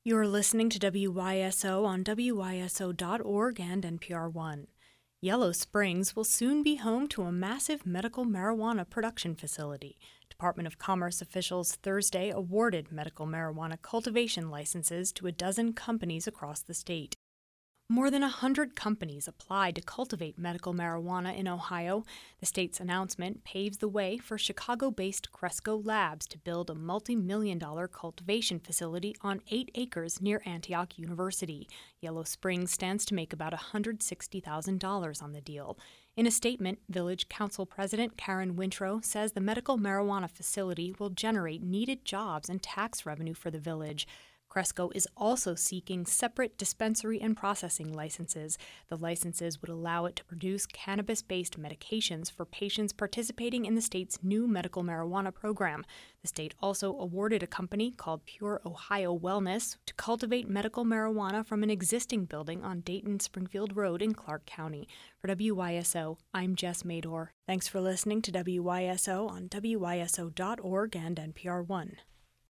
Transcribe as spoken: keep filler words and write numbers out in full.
You're listening to W Y S O on W Y S O dot org and N P R One. Yellow Springs will soon be home to a massive medical marijuana production facility. Department of Commerce officials Thursday awarded medical marijuana cultivation licenses to a dozen companies across the state. More than a hundred companies applied to cultivate medical marijuana in Ohio. The state's announcement paves the way for Chicago-based Cresco Labs to build a multi-million dollar cultivation facility on eight acres near Antioch University. Yellow Springs stands to make about one hundred sixty thousand dollars on the deal. In a statement, Village Council President Karen Wintrow says the medical marijuana facility will generate needed jobs and tax revenue for the village. Cresco is also seeking separate dispensary and processing licenses. The licenses would allow it to produce cannabis-based medications for patients participating in the state's new medical marijuana program. The state also awarded a company called Pure Ohio Wellness to cultivate medical marijuana from an existing building on Dayton-Springfield Road in Clark County. For W Y S O, I'm Jess Mador. Thanks for listening to W Y S O on W Y S O dot org and N P R One.